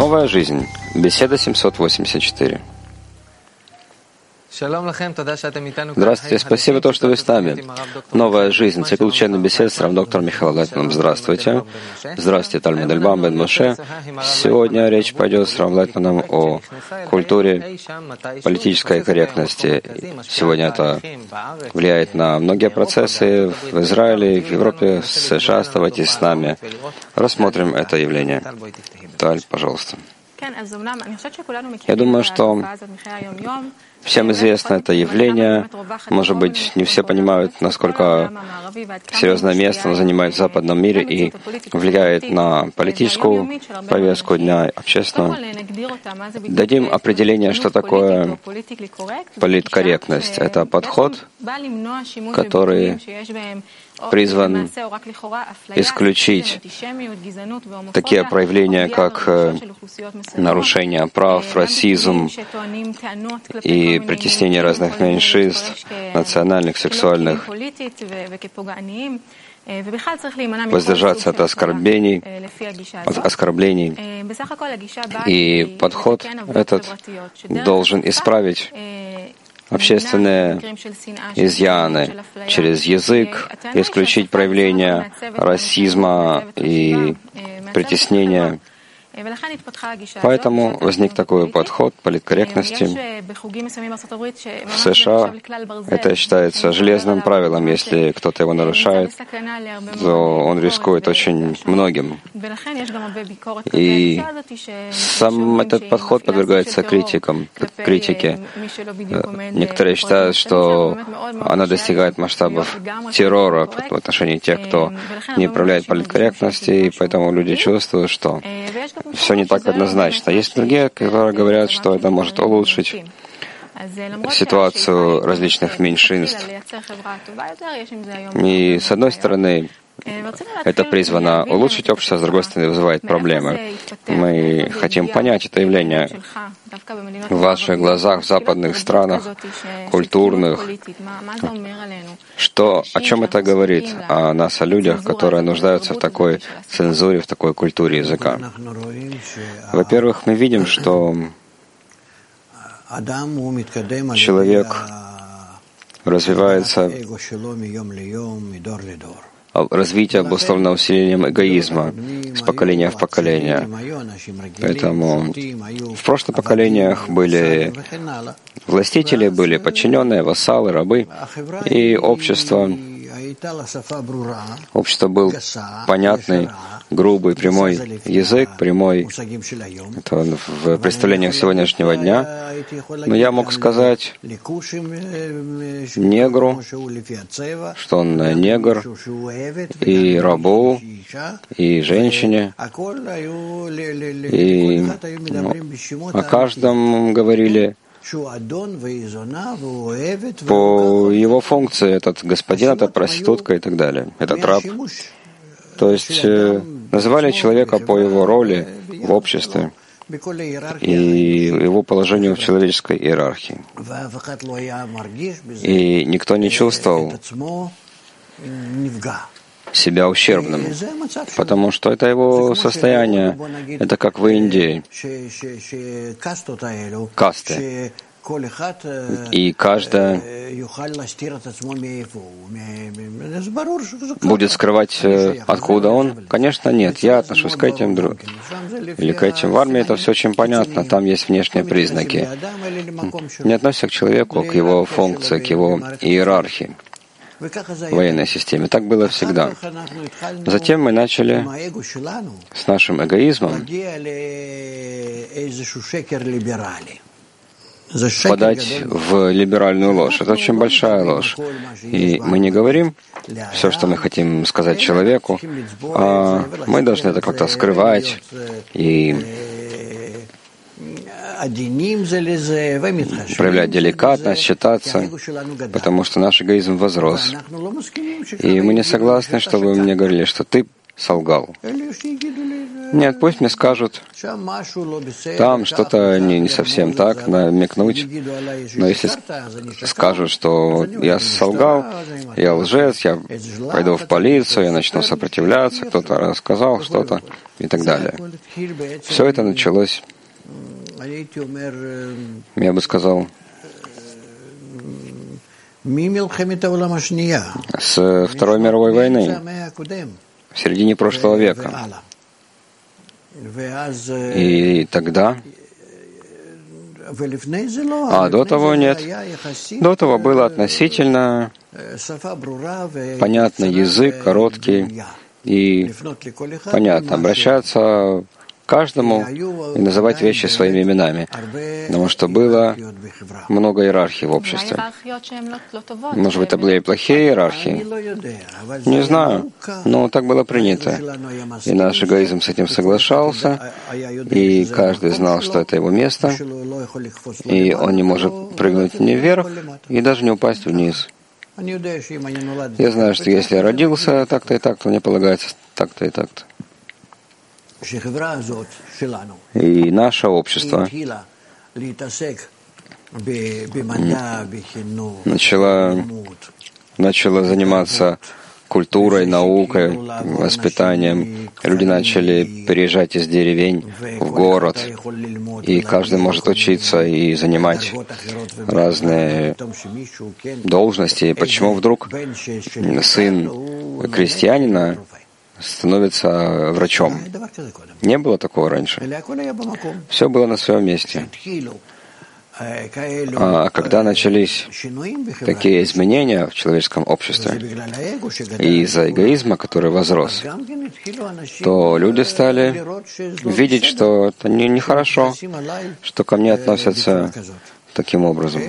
Новая жизнь. Беседа 784. Здравствуйте, спасибо то, что вы с нами. Новая жизнь. Цикл учебных бесед с равдоктором Михаилом Лайтманом. Здравствуйте. Здравствуйте, Тальмуд Эльбам, Бен Моше. Сегодня речь пойдет с Равом Лайтманом о культуре политической корректности. Сегодня это влияет на многие процессы в Израиле, в Европе, в США. Оставайтесь с нами. Рассмотрим это явление. Таль, пожалуйста. Я думаю, что всем известно это явление. Может быть, не все понимают, насколько серьезное место оно занимает в западном мире и влияет на политическую повестку дня, общественную. Дадим определение, что такое политкорректность. Это подход, который призван исключить такие проявления, как нарушение прав, расизм и притеснение разных меньшинств, национальных, сексуальных, воздержаться от оскорблений. И подход этот должен исправить общественные изъяны через язык, исключить проявления расизма и притеснения. Поэтому возник такой подход политкорректности. В США это считается железным правилом. Если кто-то его нарушает, то он рискует очень многим. И сам этот подход подвергается критике. Некоторые считают, что она достигает масштабов террора в отношении тех, кто не проявляет политкорректности, и поэтому люди чувствуют, что все не так однозначно. Есть другие, которые говорят, что это может улучшить ситуацию различных меньшинств. И с одной стороны, это призвано улучшить общество, с другой стороны, вызывает проблемы. Мы хотим понять это явление в ваших глазах, в западных странах, культурных. О чем это говорит о нас, о людях, которые нуждаются в такой цензуре, в такой культуре языка? Во-первых, мы видим, что человек развивается. Развитие обусловлено усилением эгоизма с поколения в поколение. Поэтому в прошлых поколениях были властители, были подчиненные, вассалы, рабы, и общество был понятный, грубый, прямой язык, прямой, это в представлениях сегодняшнего дня. Но я мог сказать негру, что он негр, и рабу, и женщине, и о каждом говорили по его функции, этот господин, это проститутка и так далее, этот раб. То есть называли человека по его роли в обществе и его положению в человеческой иерархии. И никто не чувствовал себя ущербным, потому что это его состояние, это как в Индии, касты. И каждая будет скрывать, откуда он? Конечно, нет. Я отношусь к этим или к этим. В армии это все очень понятно. Там есть внешние признаки. Не относится к человеку, к его функции, к его иерархии в военной системе. Так было всегда. Затем мы начали с нашим эгоизмом впадать в либеральную ложь. Это очень большая ложь. И мы не говорим все, что мы хотим сказать человеку, а мы должны это как-то скрывать и проявлять деликатность, считаться, потому что наш эгоизм возрос. И мы не согласны, чтобы вы мне говорили, что ты солгал. Нет, пусть мне скажут, там что-то не совсем так, намекнуть. Но если скажут, что я солгал, я лжец, я пойду в полицию, я начну сопротивляться, кто-то рассказал что-то и так далее. Все это началось, я бы сказал, с Второй мировой войны, в середине прошлого века. И тогда, до того нет. До того было относительно понятный язык, короткий и понятно. Обращаться к каждому и называть вещи своими именами. Потому что было много иерархий в обществе. Может быть, это были и плохие иерархии? Не знаю, но так было принято. И наш эгоизм с этим соглашался, и каждый знал, что это его место, и он не может прыгнуть ни вверх, и даже не упасть вниз. Я знаю, что если я родился так-то и так-то, мне полагается так-то и так-то. И наше общество начало заниматься культурой, наукой, воспитанием. Люди начали переезжать из деревень в город, и каждый может учиться и занимать разные должности. Почему вдруг сын крестьянина становится врачом? Не было такого раньше. Все было на своем месте. А когда начались такие изменения в человеческом обществе, и из-за эгоизма, который возрос, то люди стали видеть, что это нехорошо, что ко мне относятся таким образом.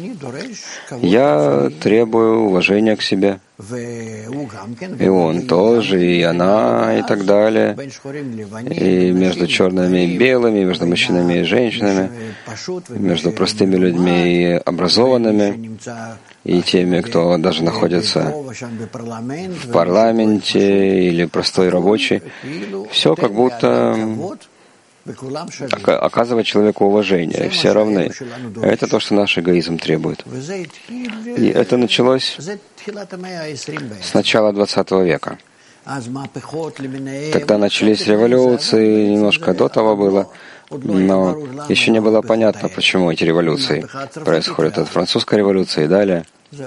Я требую уважения к себе. И он тоже, и она, и так далее. И между черными и белыми, между мужчинами и женщинами, между простыми людьми и образованными, и теми, кто даже находится в парламенте или простой рабочий. Все как будто оказывать человеку уважение. Все равны. Это то, что наш эгоизм требует. И это началось с начала 20 века. Тогда начались революции, немножко до того было, но еще не было понятно, почему эти революции происходят. От французской революции и далее.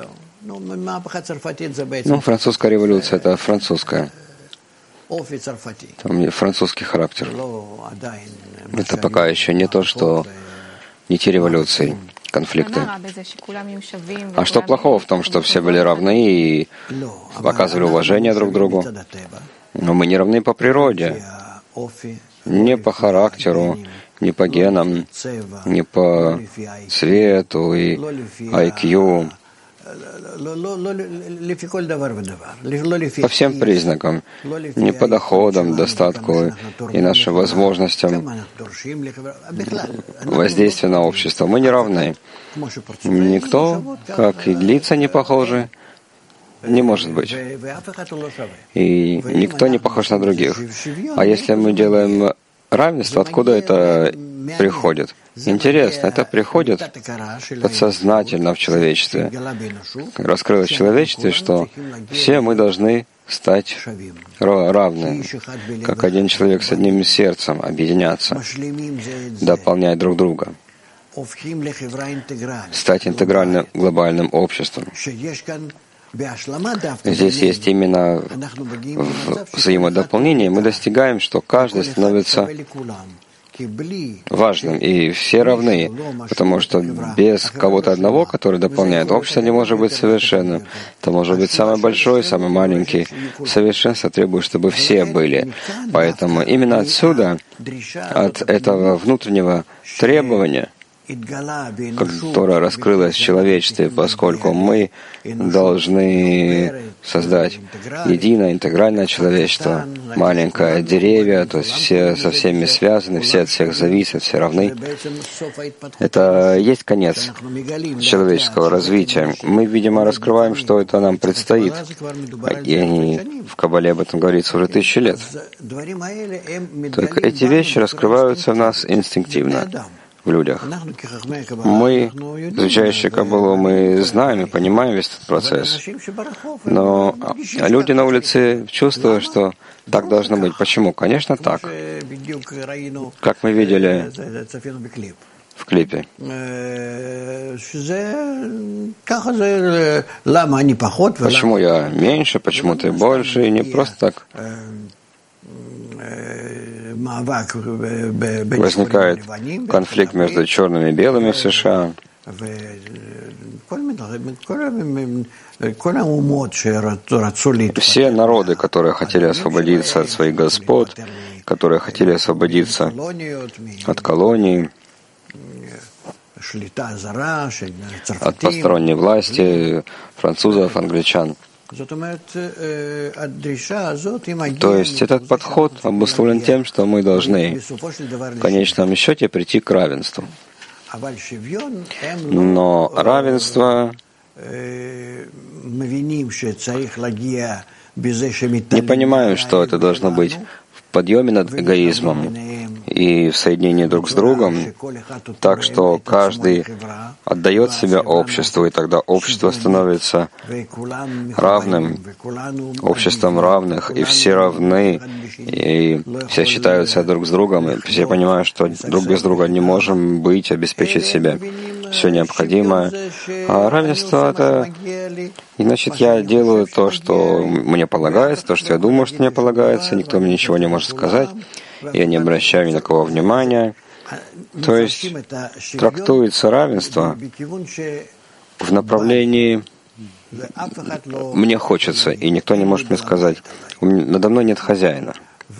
Французская революция — это французская. Там французский характер. Это пока еще не то, что не те революции, конфликты. А что плохого в том, что все были равны и показывали уважение друг другу? Но мы не равны по природе, не по характеру, не по генам, не по цвету и IQ. По всем признакам, не по доходам, достатку и нашим возможностям воздействия на общество. Мы не равны. Никто, как и лица не похожи, не может быть. И никто не похож на других. А если мы делаем равенство, откуда это приходит? Интересно, это приходит подсознательно в человечестве. Раскрылось в человечестве, что все мы должны стать равны, как один человек с одним сердцем, объединяться, дополнять друг друга, стать интегральным глобальным обществом. Здесь есть именно взаимодополнение. Мы достигаем, что каждый становится важным, и все равны, потому что без кого-то одного, который дополняет, общество не может быть совершенным. Это может быть самый большой, самый маленький. Совершенство требует, чтобы все были. Поэтому именно отсюда, от этого внутреннего требования, которая раскрылась в человечестве, поскольку мы должны создать единое интегральное человечество, маленькое деревья, то есть все со всеми связаны, все от всех зависят, все равны. Это есть конец человеческого развития. Мы, видимо, раскрываем, что это нам предстоит. И в Каббале об этом говорится уже 1000 лет. Так эти вещи раскрываются в нас инстинктивно, в людях. Мы, изучающие Каббалу, мы знаем и понимаем весь этот процесс. Но люди на улице чувствуют, что так должно быть. Почему? Конечно, так. Как мы видели в клипе. Почему я меньше, почему ты больше, и не просто так. Возникает конфликт между черными и белыми в США. Все народы, которые хотели освободиться от своих господ, которые хотели освободиться от колоний, от посторонней власти, французов, англичан. То есть этот подход обусловлен тем, что мы должны в конечном счете прийти к равенству. Но равенство не понимаю, что это должно быть в подъеме над эгоизмом и в соединении друг с другом, так что каждый отдает себя обществу, и тогда общество становится равным, обществом равных, и все равны, и все считаются друг с другом, и все понимают, что друг без друга не можем быть, обеспечить себя все необходимое. А равенство — это, значит, я делаю то, что мне полагается, то, что я думаю, что мне полагается, никто мне ничего не может сказать, я не обращаю ни на кого внимания. То есть трактуется равенство в направлении «мне хочется», и никто не может мне сказать «надо мной нет хозяина».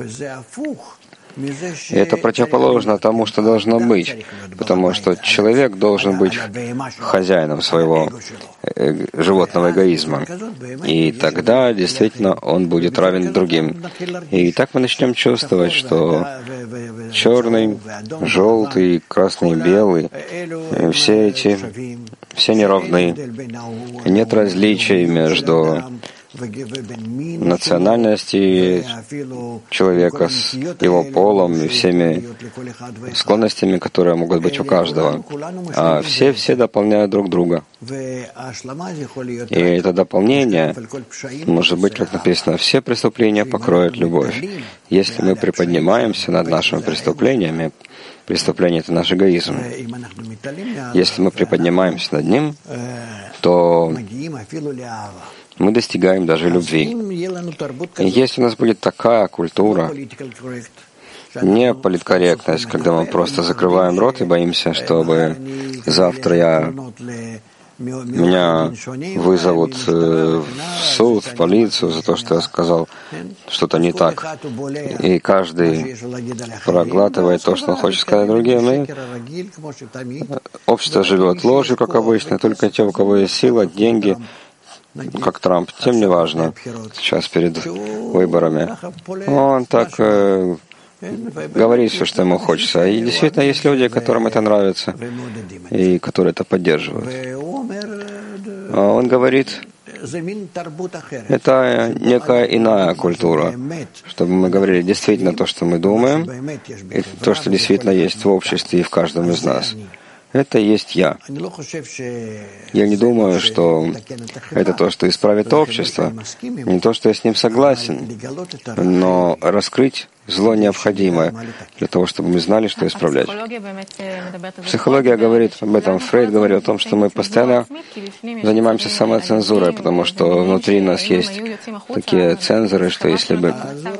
И это противоположно тому, что должно быть, потому что человек должен быть хозяином своего животного эгоизма. И тогда действительно он будет равен другим. И так мы начнем чувствовать, что черный, желтый, красный, белый, все не равны. Нет различий между национальности человека с его полом и всеми склонностями, которые могут быть у каждого. А все дополняют друг друга. И это дополнение может быть, как написано, все преступления покроют любовь. Если мы приподнимаемся над нашими преступлениями, преступление — это наш эгоизм. Если мы приподнимаемся над ним, то мы достигаем даже любви. И если у нас будет такая культура, не политкорректность, когда мы просто закрываем рот и боимся, чтобы завтра меня вызовут в суд, в полицию за то, что я сказал что-то не так. И каждый проглатывает то, что он хочет сказать другим. И общество живет ложью, как обычно, только те, у кого есть сила, деньги, как Трамп, тем не важно, сейчас перед выборами. Он так говорит все, что ему хочется. И действительно есть люди, которым это нравится, и которые это поддерживают. А он говорит, это некая иная культура, чтобы мы говорили действительно то, что мы думаем, и то, что действительно есть в обществе и в каждом из нас. Это есть я. Я не думаю, что это то, что исправит общество, не то, что я с ним согласен, но раскрыть зло необходимое для того, чтобы мы знали, что исправлять. Психология говорит об этом, Фрейд говорит о том, что мы постоянно занимаемся самоцензурой, потому что внутри нас есть такие цензоры, что если бы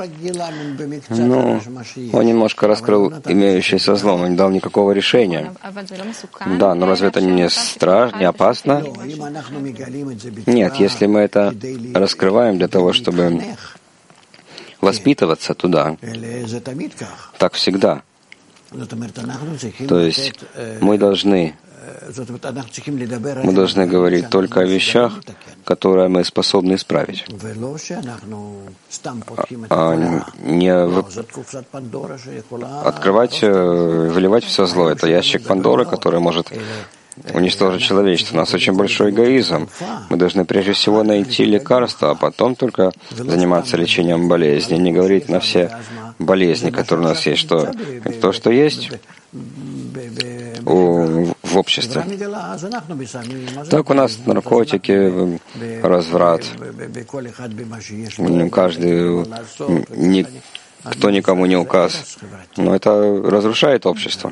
он немножко раскрыл имеющееся злом, он не дал никакого решения. Да, но разве это не страшно, не опасно? Нет, если мы это раскрываем для того, чтобы воспитываться туда. Так всегда. То есть мы должны говорить только о вещах, которые мы способны исправить, а не открывать, выливать все зло. Это ящик Пандоры, который может уничтожить человечество. У нас очень большой эгоизм. Мы должны прежде всего найти лекарство, а потом только заниматься лечением болезни. Не говорить на все болезни, которые у нас есть, что это то, что есть в обществе. Так у нас наркотики, разврат. Каждый, никто никому не указ. Но это разрушает общество.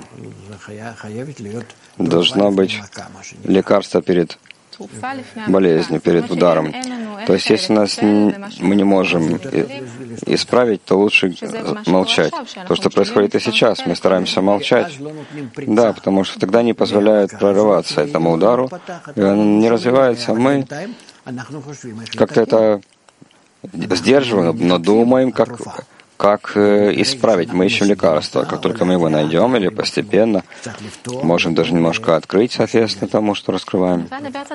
Должно быть лекарство перед болезнью, перед ударом. То есть, если мы не можем исправить, то лучше молчать. То, что происходит и сейчас, мы стараемся молчать. Да, потому что тогда не позволяют прорываться этому удару, и он не развивается. Мы как-то это сдерживаем, но думаем, как исправить. Мы ищем лекарства. Как только мы его найдем, или постепенно, можем даже немножко открыть, соответственно, тому, что раскрываем.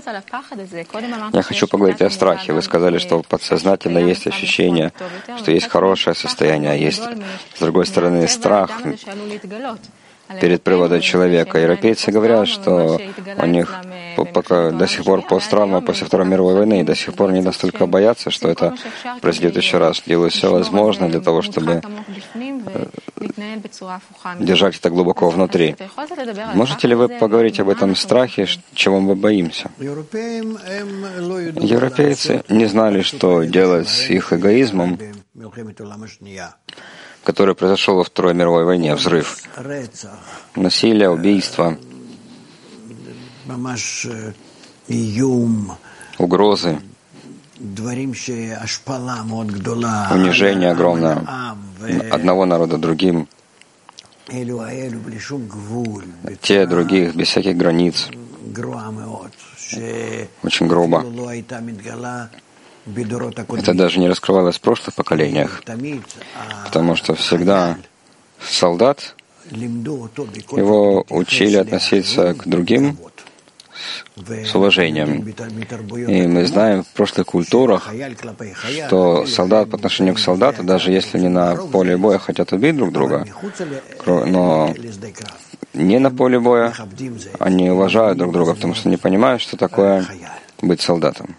Я хочу поговорить о страхе. Вы сказали, что подсознательно есть ощущение, что есть хорошее состояние, а есть, с другой стороны, страх перед приводом человека. Европейцы говорят, что у них пока до сих пор посттравма после Второй мировой войны, и до сих пор они настолько боятся, что это произойдет еще раз. Делают все возможное для того, чтобы держать это глубоко внутри. Можете ли вы поговорить об этом страхе, чего мы боимся? Европейцы не знали, что делать с их эгоизмом, который произошел во Второй мировой войне, взрыв, насилие, убийство, угрозы, унижение огромное одного народа другим, те других без всяких границ, очень грубо. Это даже не раскрывалось в прошлых поколениях, потому что всегда солдат, его учили относиться к другим с уважением. И мы знаем в прошлых культурах, что солдат по отношению к солдату, даже если не на поле боя хотят убить друг друга, но не на поле боя, они уважают друг друга, потому что не понимают, что такое быть солдатом.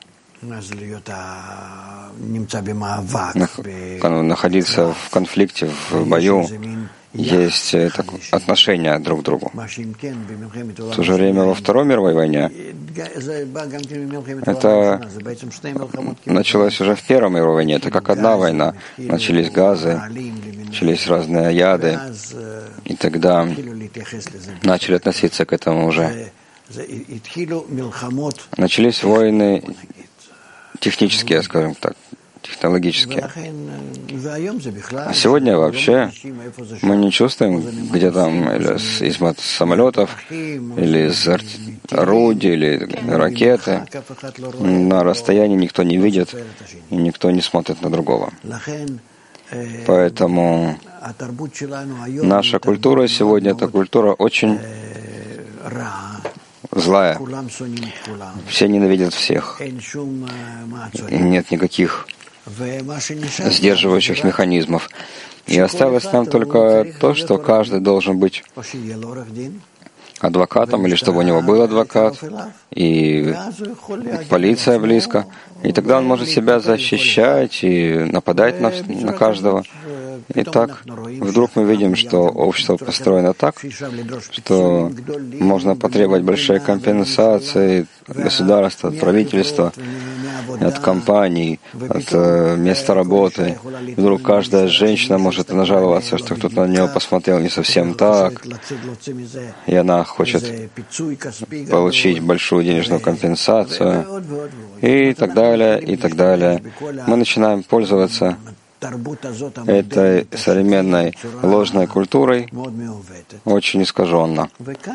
Находиться в конфликте, в бою, есть отношение друг к другу. В то же время во Второй мировой войне это началось уже в Первой мировой войне. Это как одна война. Начались газы, начались разные яды, и тогда начали относиться к этому уже. Начались войны технические, скажем так, технологические. А сегодня вообще мы не чувствуем, где там из самолетов, или из орудий, или ракеты. На расстоянии никто не видит, и никто не смотрит на другого. Поэтому наша культура сегодня — это культура очень злая. Все ненавидят всех. Нет никаких сдерживающих механизмов. И осталось нам только то, что каждый должен быть адвокатом, или чтобы у него был адвокат, и полиция близко. И тогда он может себя защищать и нападать на каждого. И так вдруг мы видим, что общество построено так, что можно потребовать большие компенсации от государства, от правительства, от компаний, от места работы. И вдруг каждая женщина может нажаловаться, что кто-то на нее посмотрел не совсем так, и она хочет получить большую денежную компенсацию, и так далее, и так далее. Мы начинаем пользоваться этой современной ложной культурой очень искаженно.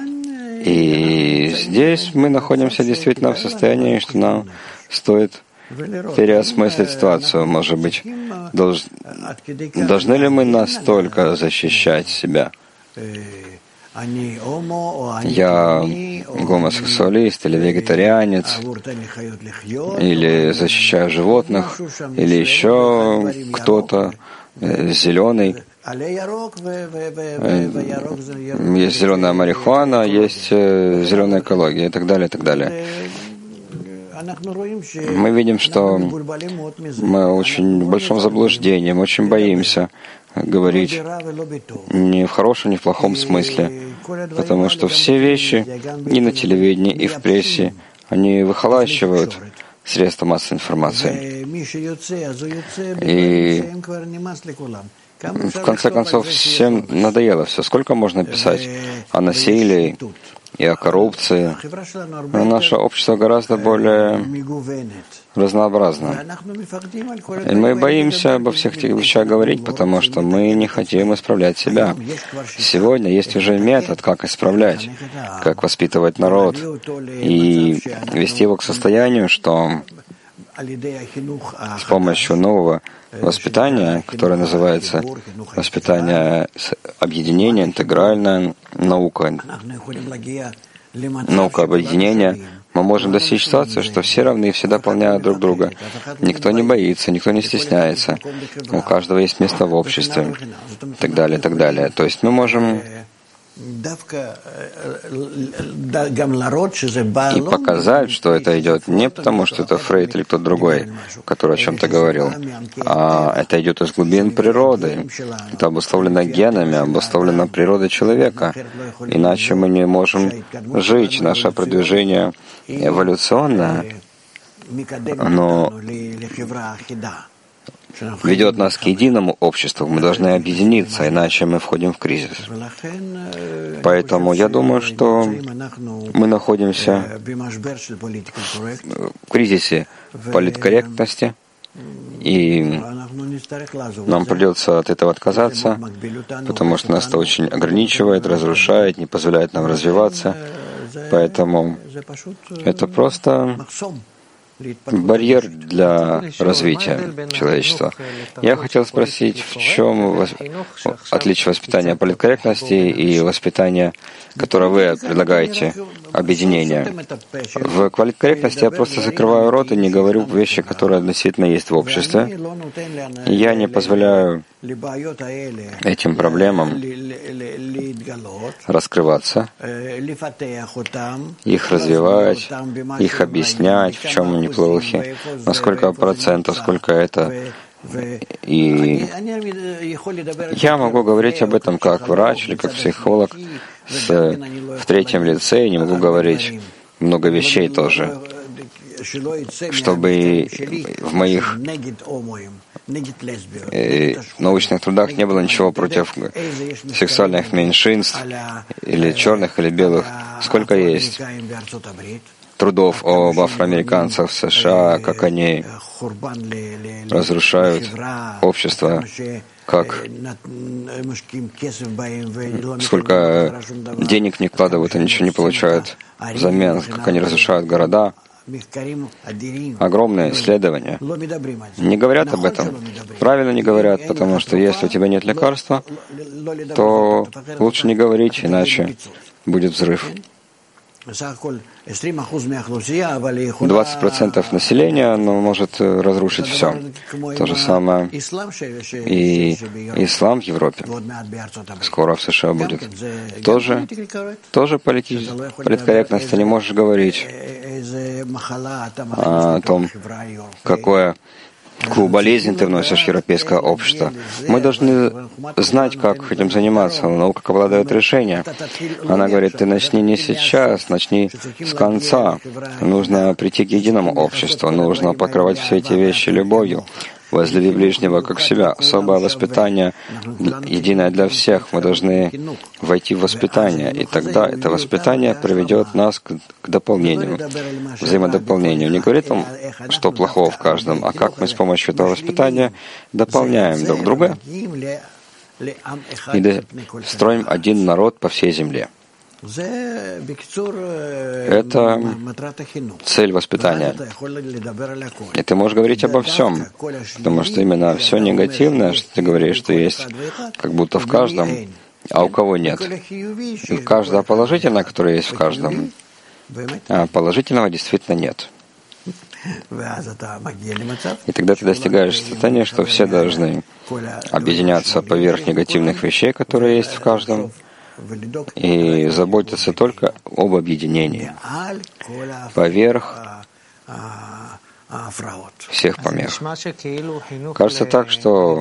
И здесь мы находимся действительно в состоянии, что нам стоит переосмыслить ситуацию. Может быть, должны ли мы настолько защищать себя я гомосексуалист или вегетарианец, или защищаю животных, или еще кто-то зеленый. Есть зеленая марихуана, есть зеленая экология и так далее, и так далее. Мы видим, что мы очень в большом заблуждении, мы очень боимся говорить ни в хорошем, ни в плохом смысле, потому что все вещи и на телевидении, и в прессе, они выхолащивают средства массовой информации. И в конце концов всем надоело все. Сколько можно писать о насилии и о коррупции? Но наше общество гораздо более разнообразно. И мы боимся обо всех этих вещах говорить, потому что мы не хотим исправлять себя. Сегодня есть уже метод, как исправлять, как воспитывать народ и вести его к состоянию, что с помощью нового воспитания, которое называется воспитание объединения, интегральная наука, наука объединения, мы можем достичь ситуации, что все равны и все дополняют друг друга. Никто не боится, никто не стесняется. У каждого есть место в обществе. И так далее, и так далее. То есть мы можем и показать, что это идет не потому, что это Фрейд или кто-то другой, который о чем-то говорил, а это идет из глубин природы. Это обусловлено генами, обусловлено природой человека. Иначе мы не можем жить. Наше продвижение эволюционное, оно ведет нас к единому обществу. Мы должны объединиться, иначе мы входим в кризис. Поэтому я думаю, что мы находимся в кризисе политкорректности, и нам придется от этого отказаться, потому что нас это очень ограничивает, разрушает, не позволяет нам развиваться. Поэтому это просто барьер для развития человечества. Я хотел спросить, в чем отличие воспитания политкорректности и воспитания, которое вы предлагаете, объединения. В политкорректности я просто закрываю рот и не говорю вещи, которые относительно есть в обществе. Я не позволяю этим проблемам раскрываться, их развивать, их объяснять, в чем они плохи, на сколько процентов, сколько это. И я могу говорить об этом как врач или как психолог в третьем лице, и не могу говорить много вещей тоже, чтобы в моих научных трудах не было ничего против сексуальных меньшинств, или черных, или белых. Сколько есть трудов об афроамериканцах в США, как они разрушают общество, как сколько денег не вкладывают и ничего не получают взамен, как они разрушают города. Огромные исследования. Не говорят об этом. Правильно не говорят, потому что если у тебя нет лекарства, то лучше не говорить, иначе будет взрыв. 20% населения, оно может разрушить все. То же самое и ислам в Европе. Скоро в США будет. Тоже политкорректность. Ты не можешь говорить о том, какую болезнь ты вносишь в европейское общество. Мы должны знать, как этим заниматься. Наука Каббала дает решение. Она говорит, ты начни не сейчас, начни с конца. Нужно прийти к единому обществу, нужно покрывать все эти вещи любовью. Возлюби ближнего как себя. Особое воспитание, единое для всех. Мы должны войти в воспитание, и тогда это воспитание приведет нас к дополнению, взаимодополнению. Не говорит он, что плохого в каждом, а как мы с помощью этого воспитания дополняем друг друга и строим один народ по всей земле. Это цель воспитания. И ты можешь говорить обо всем, потому что именно все негативное, что ты говоришь, что есть как будто в каждом, а у кого нет. И у каждого положительного, которое есть в каждом, положительного действительно нет. И тогда ты достигаешь состояния, что все должны объединяться поверх негативных вещей, которые есть в каждом, и заботиться только об объединении, поверх всех помех. Кажется так, что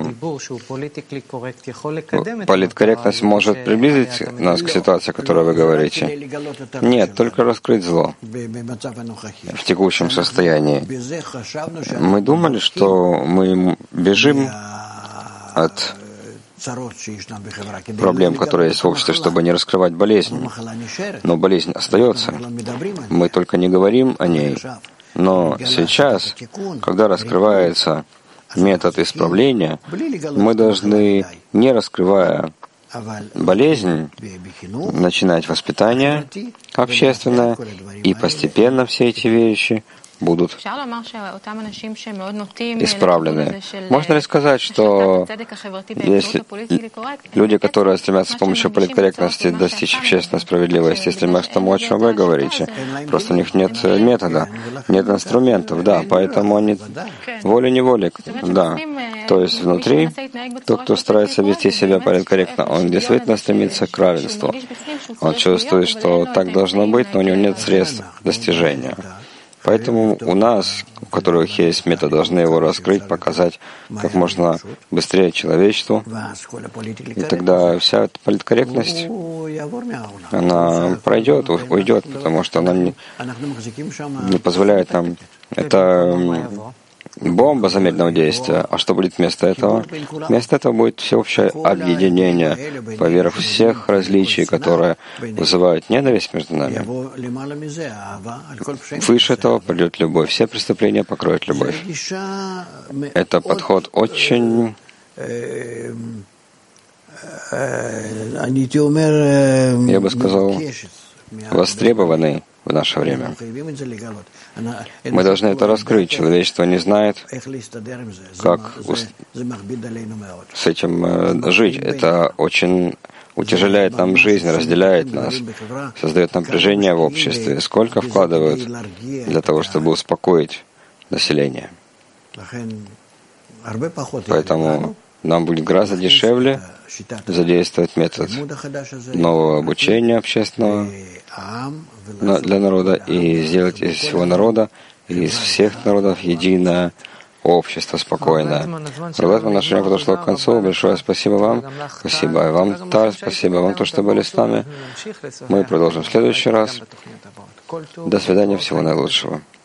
политкорректность может приблизить нас к ситуации, о которой вы говорите. Нет, только раскрыть зло в текущем состоянии. Мы думали, что мы бежим от проблем, которые есть в обществе, чтобы не раскрывать болезнь. Но болезнь остается. Мы только не говорим о ней. Но сейчас, когда раскрывается метод исправления, мы должны, не раскрывая болезнь, начинать воспитание общественное, и постепенно все эти вещи будут исправлены. Можно ли сказать, что если люди, которые стремятся с помощью политкорректности достичь общественной справедливости, стремятся к тому, о чем вы говорите, просто у них нет метода, нет инструментов, да, поэтому они волей-неволей, да. То есть внутри, тот, кто старается вести себя политкорректно, он действительно стремится к равенству. Он чувствует, что так должно быть, но у него нет средств достижения. Поэтому у нас, у которых есть метод, должны его раскрыть, показать как можно быстрее человечеству. И тогда вся эта политкорректность, она пройдет, уйдет, потому что она не позволяет нам. Это бомба замедленного действия. А что будет вместо этого? Вместо этого будет всеобщее объединение поверх всех различий, которые вызывают ненависть между нами. Выше этого придет любовь. Все преступления покроет любовь. Это подход очень, я бы сказал, востребованный в наше время. Мы должны это раскрыть. Человечество не знает, как с этим жить. Это очень утяжеляет нам жизнь, разделяет нас, создает напряжение в обществе. Сколько вкладывают для того, чтобы успокоить население. Поэтому нам будет гораздо дешевле задействовать метод нового обучения общественного для народа и сделать из всего народа, из всех народов единое общество спокойное. Равлатман, наше время подошло к концу. Большое спасибо вам. Спасибо вам, Тар. Спасибо вам, то, что были с нами. Мы продолжим в следующий раз. До свидания. Всего наилучшего.